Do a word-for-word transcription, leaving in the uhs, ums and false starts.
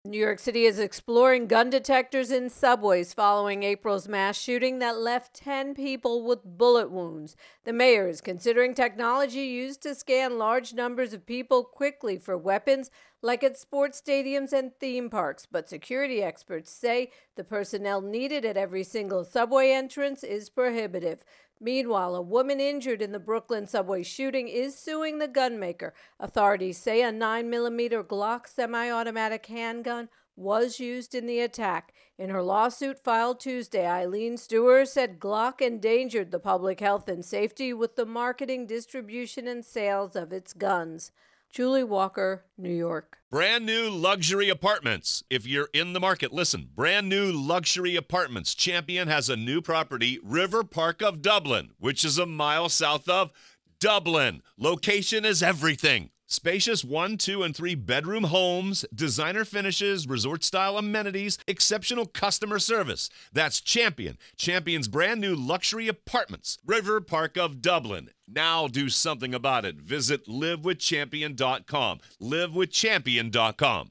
New York City is exploring gun detectors in subways following April's mass shooting that left ten people with bullet wounds. The mayor is considering technology used to scan large numbers of people quickly for weapons, like at sports stadiums and theme parks. But security experts say the personnel needed at every single subway entrance is prohibitive. Meanwhile, a woman injured in the Brooklyn subway shooting is suing the gunmaker. Authorities say a nine millimeter Glock semi-automatic handgun was used in the attack. In her lawsuit filed Tuesday, Eileen Stewart said Glock endangered the public health and safety with the marketing, distribution, and sales of its guns. Julie Walker, New York. Brand new luxury apartments. If you're in the market, listen. Brand new luxury apartments. Champion has a new property, River Park of Dublin, which is a mile south of Dublin. Location is everything. Spacious one, two, and three bedroom homes, designer finishes, resort-style amenities, exceptional customer service. That's Champion. Champion's brand new luxury apartments, River Park of Dublin. Now do something about it. Visit live with champion dot com. live with champion dot com.